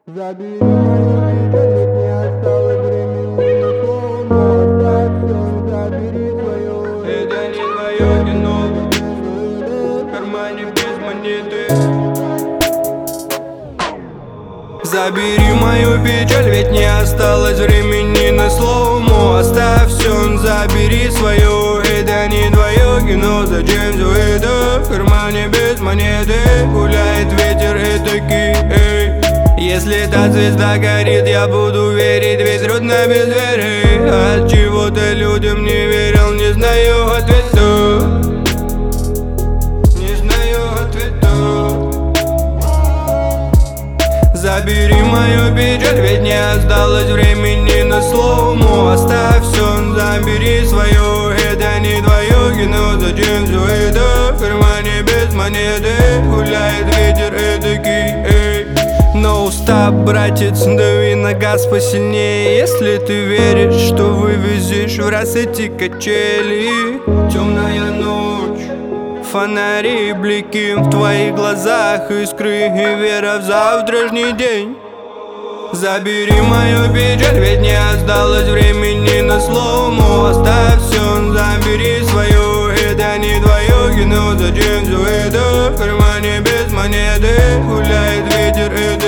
Забери мою печаль, ведь не осталось времени на слово, но оставь всё, забери свое. Это не твое кино, в кармане без монеты. Забери мою печаль, ведь не осталось времени на слово, оставь все, забери свое. Это не твое кино, зачем все это в кармане без монеты? Гуляет ветер этакий, эй. Если та звезда горит, я буду верить, ведь трудно без веры. От чего-то людям не верил, не знаю ответа. Не знаю ответа. Забери мою печаль, ведь не осталось времени на слово, оставь все, забери свое. Это не твое кино, зачем все это в кармане без монеты? Гуляет ветер этакий, эй. No stop, братец, дави на газ посильнее, если ты веришь, что вывезешь в раз эти качели. Темная ночь, фонари, блики в твоих глазах, искры и вера в завтрашний день. Забери мою печаль, ведь не осталось времени на слово, оставь все, забери свое. Это не твое кино, зачем все это в кармане без монеты? Гуляет ветер, это